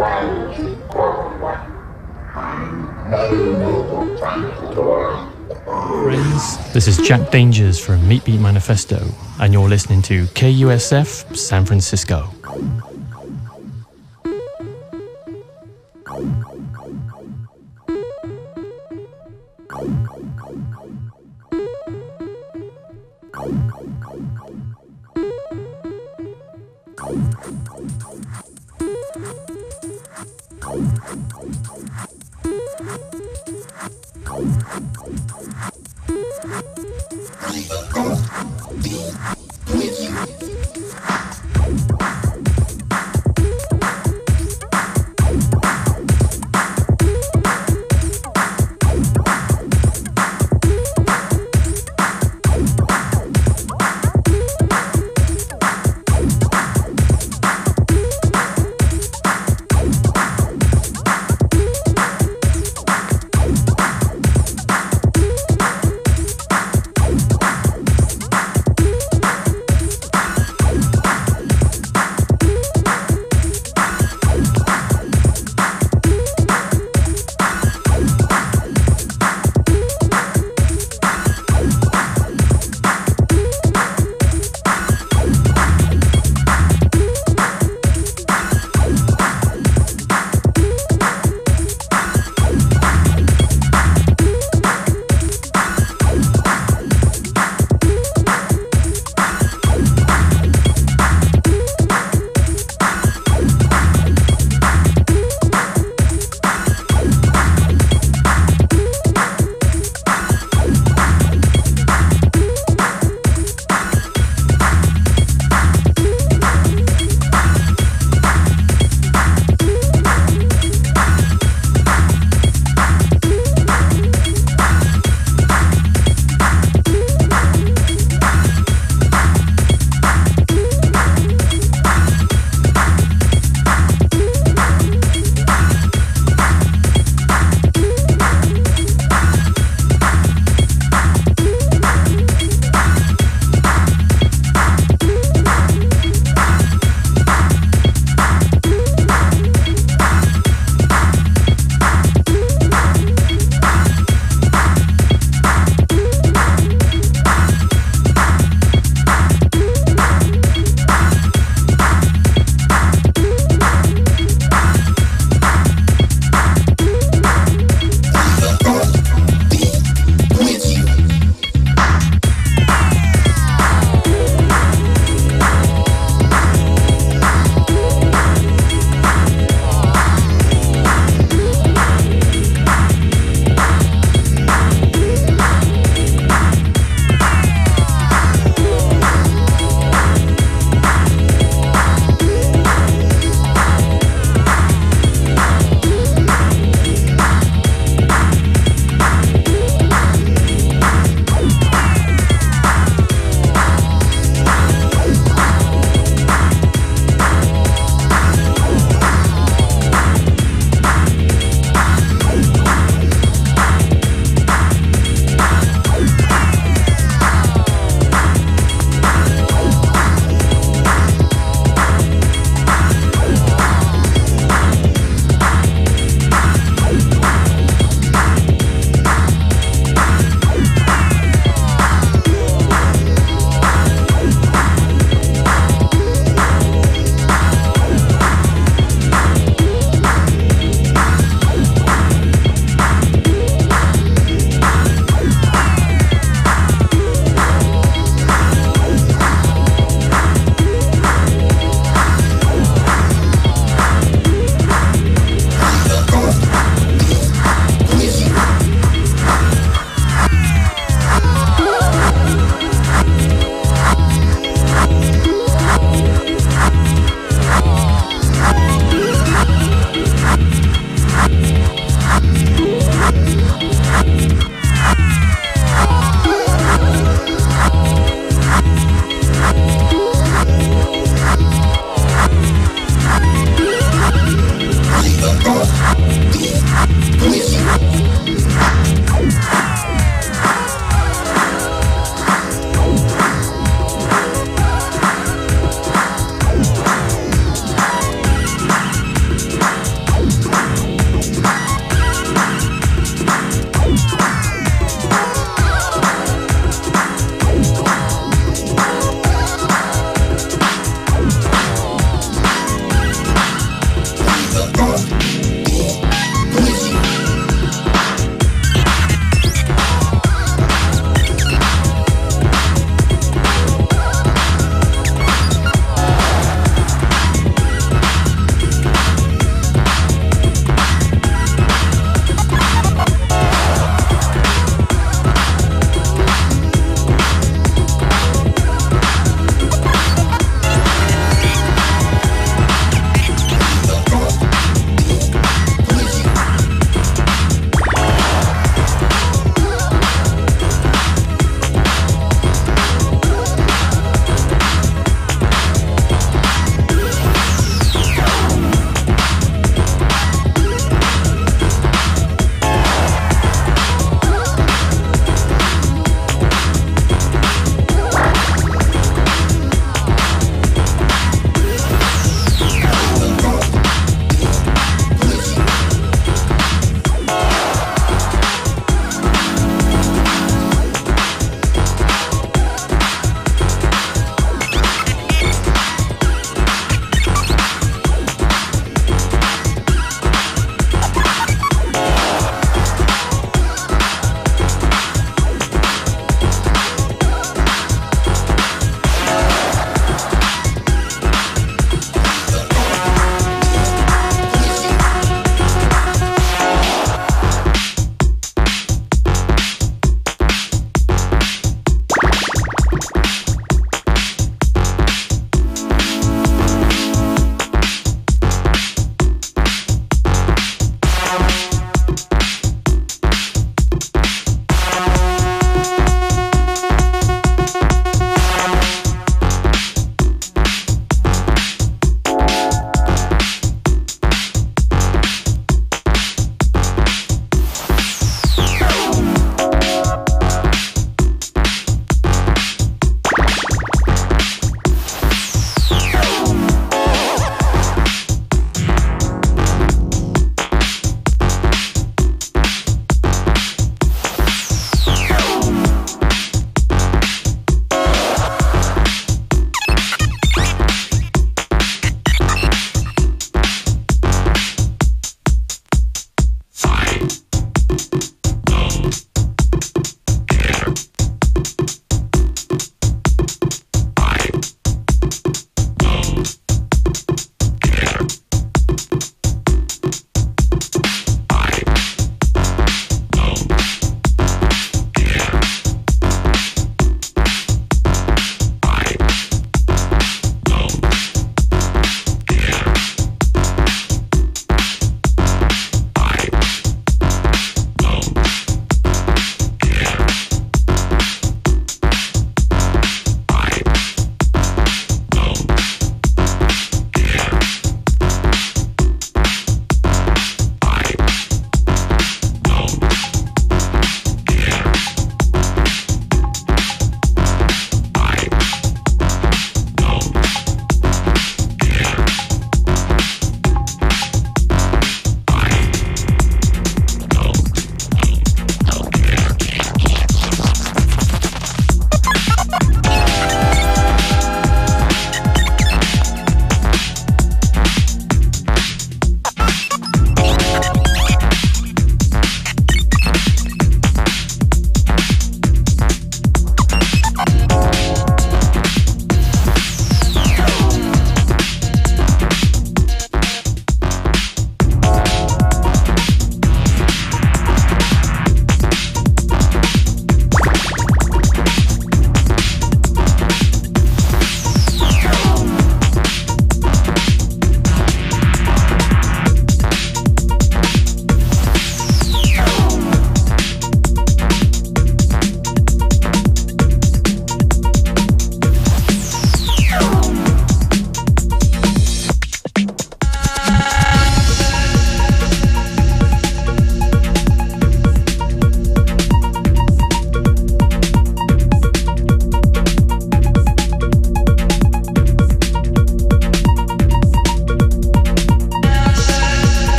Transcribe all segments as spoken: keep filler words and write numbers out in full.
Friends, this is Jack Dangers from Meat Beat Manifesto, and you're listening to K U S F San Francisco.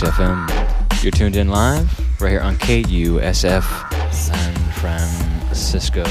Breaks F M. You're tuned in live right here on K U S F San Francisco.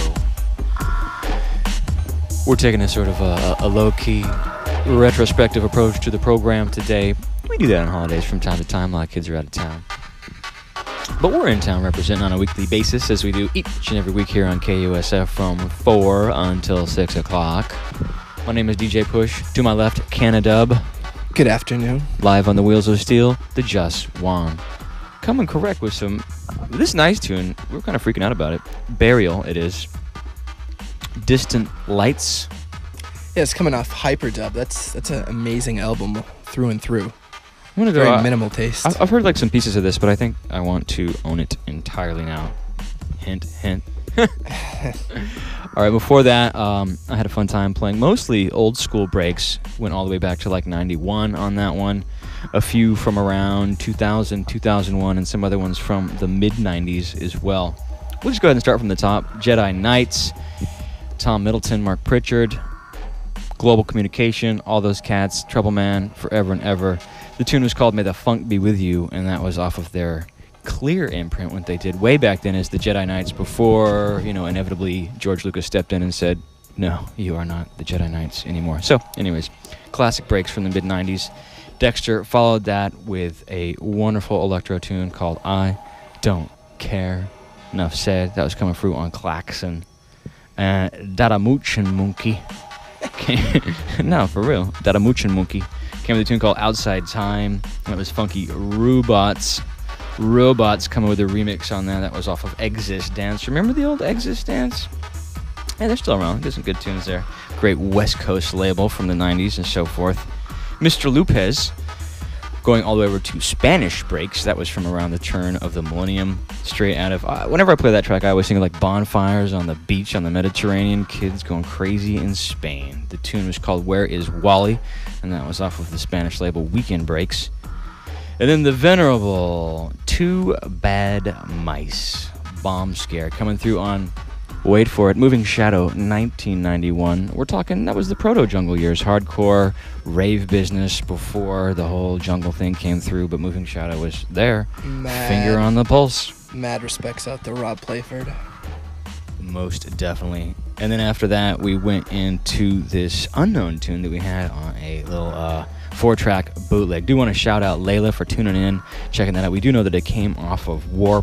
We're taking a sort of a, a low-key, retrospective approach to the program today. We do that on holidays from time to time. A lot of kids are out of town. But we're in town representing on a weekly basis, as we do each and every week here on K U S F from four until six o'clock. My name is D J Push. To my left, Canadub. Good afternoon. Live on the Wheels of Steel, the Just One. Coming correct with some... This nice tune, we were kind of freaking out about it. Burial, it is. Distant Lights. Yeah, it's coming off Hyperdub. That's that's an amazing album through and through. I'm gonna go, Very uh, minimal taste. I've heard like some pieces of this, but I think I want to own it entirely now. Hint, hint. All right, before that, um, I had a fun time playing mostly old school breaks. Went all the way back to like ninety-one on that one. A few from around two thousand, two thousand one, and some other ones from the mid nineties as well. We'll just go ahead and start from the top. Jedi Knights, Tom Middleton, Mark Pritchard, Global Communication, all those cats, Trouble Man, Forever and Ever. The tune was called May the Funk Be With You, and that was off of their Clear imprint, what they did way back then as the Jedi Knights, before, you know, inevitably George Lucas stepped in and said, no, you are not the Jedi Knights anymore. So, anyways, classic breaks from the mid nineties. Dexter followed that with a wonderful electro tune called I Don't Care. Enough said. That was coming through on Klaxon. Uh, Dadamuchin Monkey. No, for real. Dadamuchin Monkey came with a tune called Outside Time. That was Funky Robots. Robots coming with a remix on that. That was off of Exist Dance. Remember the old Exist Dance? Yeah, they're still around. There's some good tunes there. Great West Coast label from the nineties and so forth. Mister Lopez, going all the way over to Spanish breaks. That was from around the turn of the millennium. Straight out of... Uh, whenever I play that track, I always think of like bonfires on the beach on the Mediterranean. Kids going crazy in Spain. The tune was called Where Is Wally? And that was off of the Spanish label Weekend Breaks. And then the venerable Two Bad Mice, Bomb Scare, coming through on, wait for it, Moving Shadow, nineteen ninety-one. We're talking, that was the proto-jungle years, hardcore rave business before the whole jungle thing came through, but Moving Shadow was there, Mad, finger on the pulse. Mad respects out to Rob Playford. Most definitely. And then after that, we went into this unknown tune that we had on a little... uh four-track bootleg. Do want to shout out Layla for tuning in, checking that out. We do know that it came off of Warp,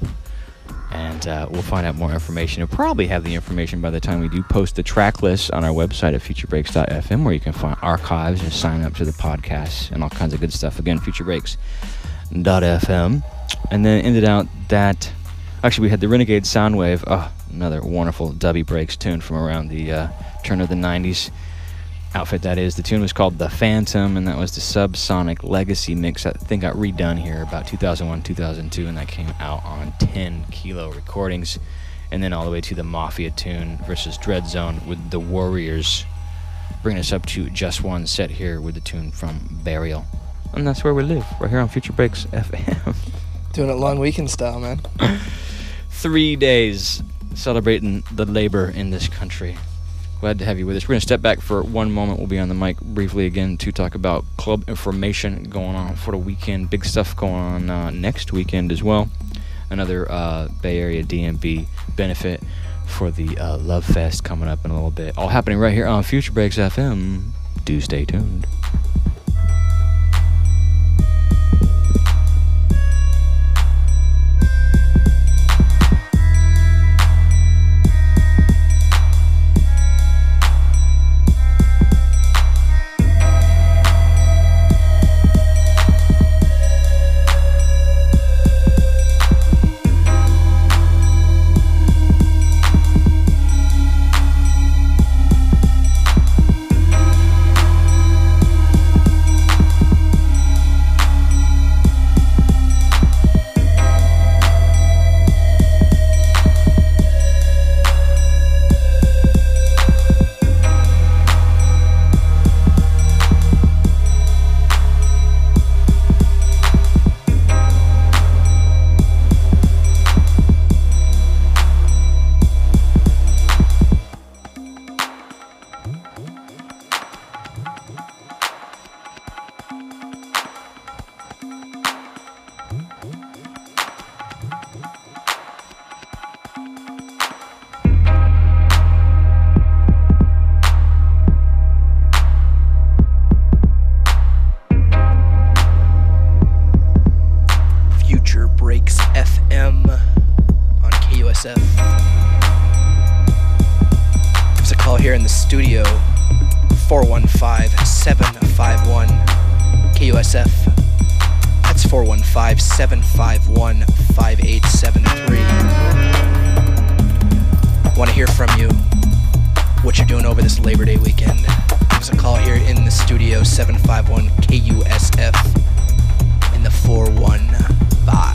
and uh, we'll find out more information. We'll probably have the information by the time we do post the track list on our website at future breaks dot f m, where you can find archives and sign up to the podcast and all kinds of good stuff. Again, future breaks dot f m. And then ended out that... Actually, we had the Renegade Soundwave. Oh, another wonderful Dubby Breaks tune from around the uh, turn of the nineties. Outfit, that is. The tune was called The Phantom, and that was the Subsonic Legacy mix. I think got redone here about two thousand one, two thousand two, and that came out on ten kilo recordings. And then all the way to the Mafia tune versus Dread Zone with the Warriors, bringing us up to Just One set here with the tune from Burial. And that's where we live, right here on Future Breaks F M. Doing it long weekend style, man. Three days celebrating the labor in this country. Glad to have you with us. We're going to step back for one moment. We'll be on the mic briefly again to talk about club information going on for the weekend. Big stuff going on uh, next weekend as well. Another uh, Bay Area D M B benefit for the uh, Love Fest coming up in a little bit. All happening right here on Future Breaks F M. Do stay tuned. Give us a call here in the studio, four one five, seven five one, K U S F. That's four one five, seven five one, five eight seven three. Want to hear from you, what you're doing over this Labor Day weekend. Give us a call here in the studio, seven five one K U S F in the four one five.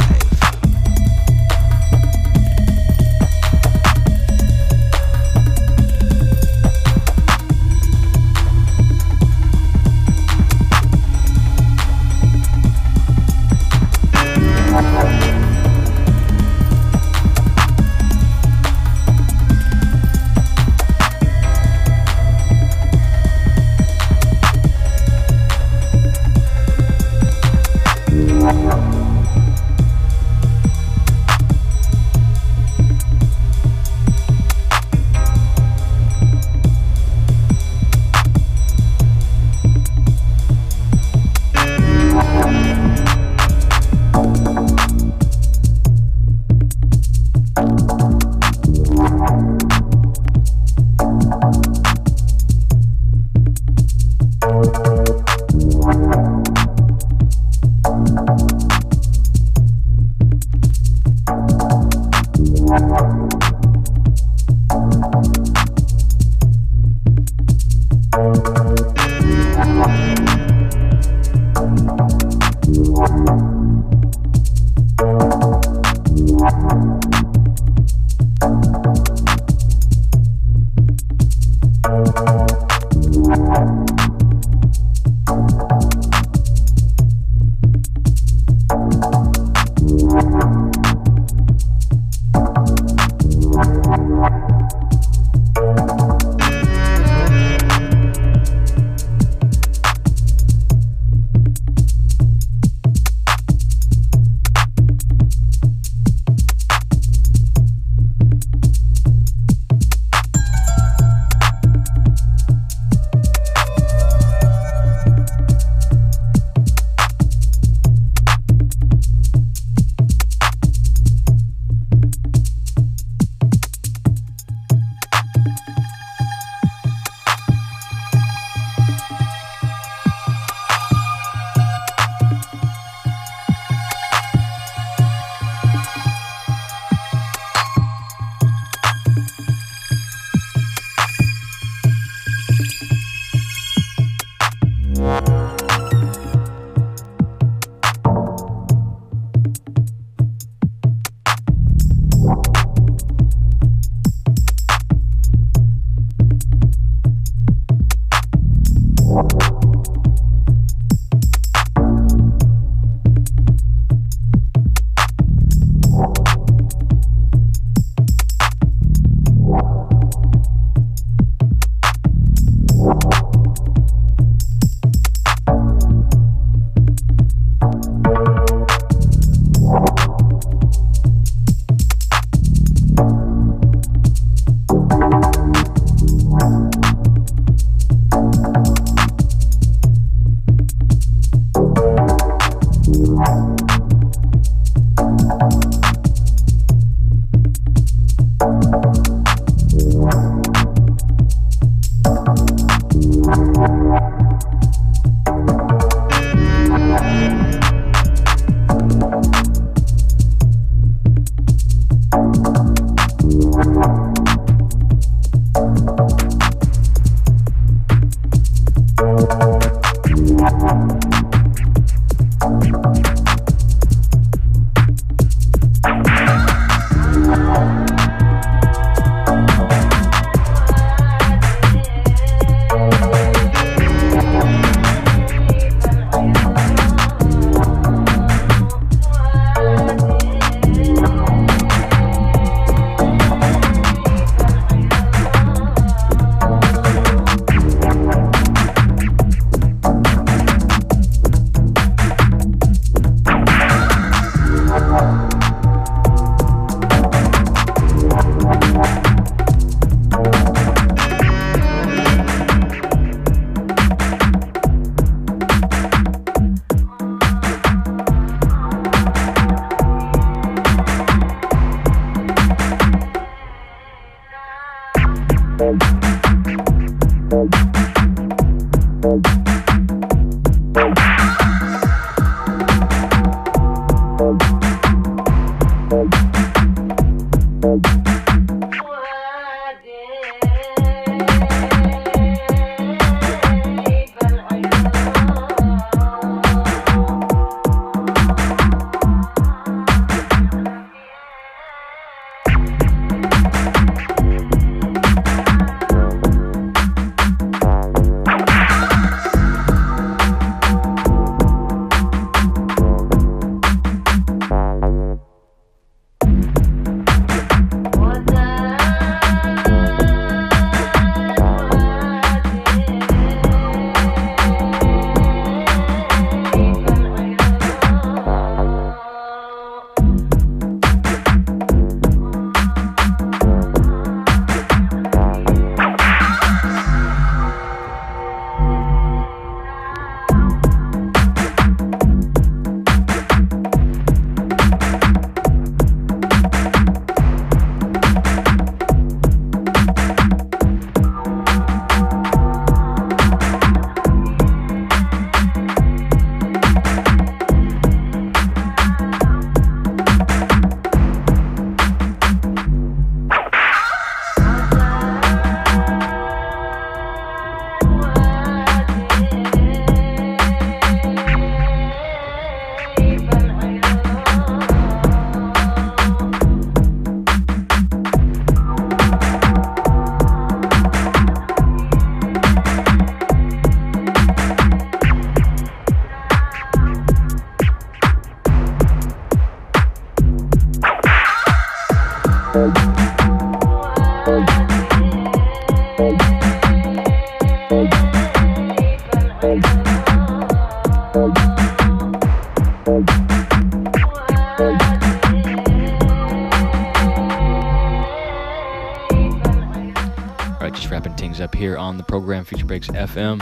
Alright, just wrapping things up here on the program, Future Breaks F M.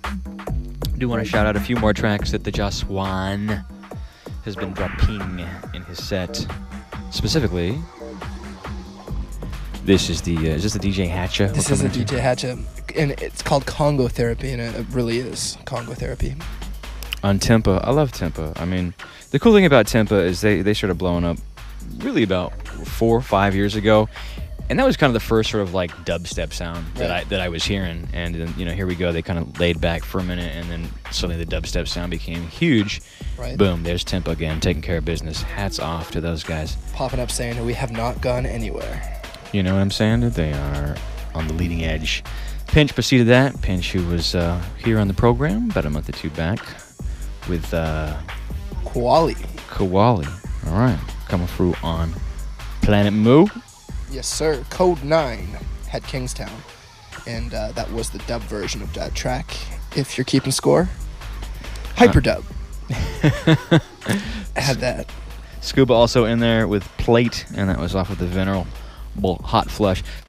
I do want to shout out a few more tracks that the Joswan has been dropping in his set. Specifically, this is the, uh, is this the D J Hatcha? This is a D J Hatcha, and it's called Congo Therapy, and it really is Congo Therapy. On Tempa, I love Tempa. I mean, the cool thing about Tempa is they, they started blowing up really about four or five years ago. And that was kind of the first sort of like dubstep sound that Right. I that I was hearing. And then, you know, here we go. They kind of laid back for a minute, and then suddenly the dubstep sound became huge. Right. Boom, there's Tempa again, taking care of business. Hats off to those guys. Popping up saying we have not gone anywhere. You know what I'm saying? They are on the leading edge. Pinch preceded that. Pinch, who was uh, here on the program about a month or two back with uh, Koali. Koali. All right, coming through on Planet Moo. Yes, sir. Code nine had Kingstown. And uh, that was the dub version of that track. If you're keeping score, Hyperdub. Had that. Scuba also in there with Plate, and that was off of the Venerable Hot Flush.